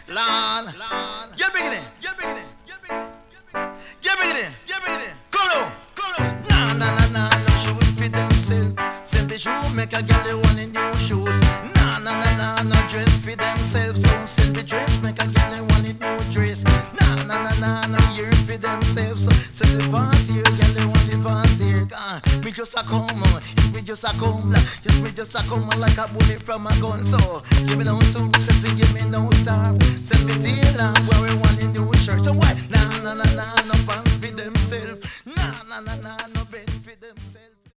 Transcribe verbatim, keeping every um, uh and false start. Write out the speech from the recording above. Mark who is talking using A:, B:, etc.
A: Lan. You bring it in. You bring it in. You bring it in. You bring it in. You bring it in. Come on. Come on. Nah, nah, nah, nah. No shoes fit themselves. Sell the shoe, make a girl they want in new shoes. Nah, nah, nah, nah. No dress fit themselves. So sell the dress, make a girl they want in new dress. Nah, nah, nah, nah. No ear fit themselves. So sell the fans here, girl they want the fans here. Uh, me just a come on. If me just a come, yes me just a come on like a bullet from a gun. So give me no suit, sell me give me no star. Sell me tailor, where we want a new shirt. So what? Nah, nah, nah, nah. No pants fit themselves. Nah, nah, nah, nah.